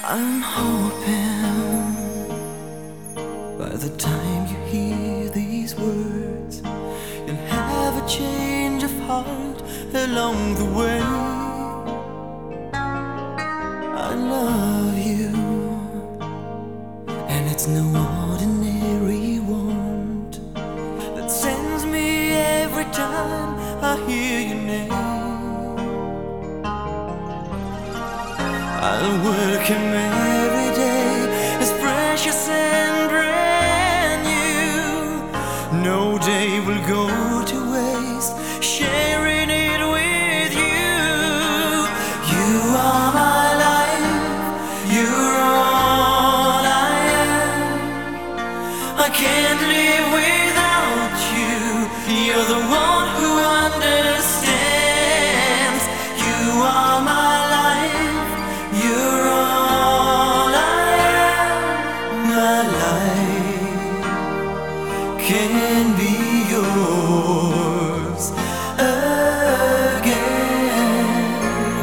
I'm hoping by the time you hear these words, you'll have a change of heart along the way. I love you, and it's no ordinary want that sends me every time I hear your name. I'll work him every day as precious and brand new. No day will go to waste sharing it with you. You are my life, you're all I am. I can't live without you. You're the one who understands. You are my life, you're all I am. My life can be yours again.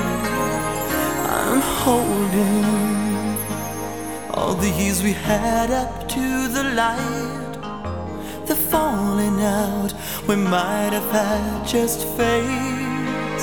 I'm holding all the years we had up to the light, the falling out we might have had just fades.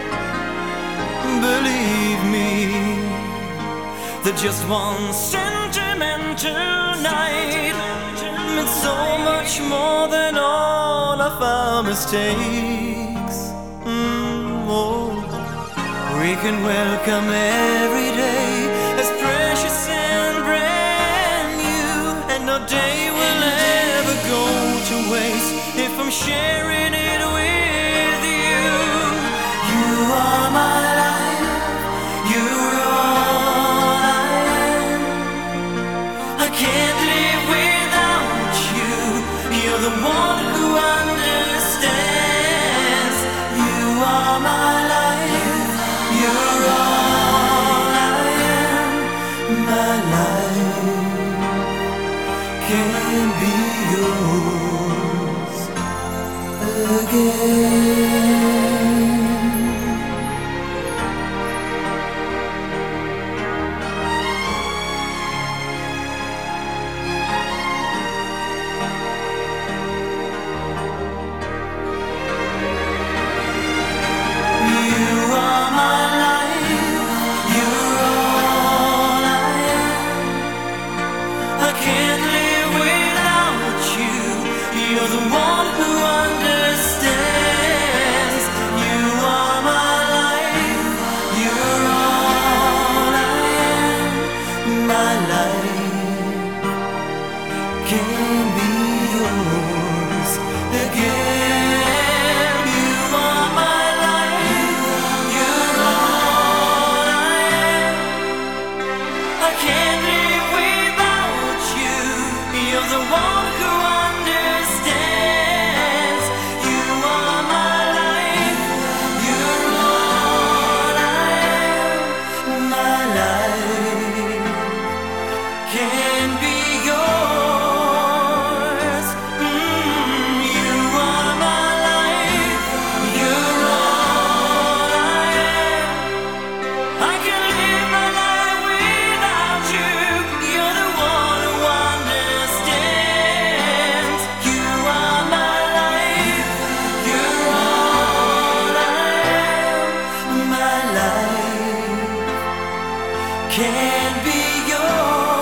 Believe me, that just one sentimental night meant so much more than all of our mistakes. Oh, we can welcome every day as precious and brand new, and no day will ever go to waste if I'm sharing it with you. You are my life, you're all I am. I can't live without you. You're the one who understands. You are my life, you're all I am. My life can be yours again. You're the one who understands. You are my life, you're all I am. My life can be yours again. You are my life, you're all I am. I can't live without you. You're the one who understands. You are my life, you're all I am. My life can be yours. You are my life, you're all I am. I can live my life without you. You're the one who understands. You are my life, you're all I am. My life can be yours.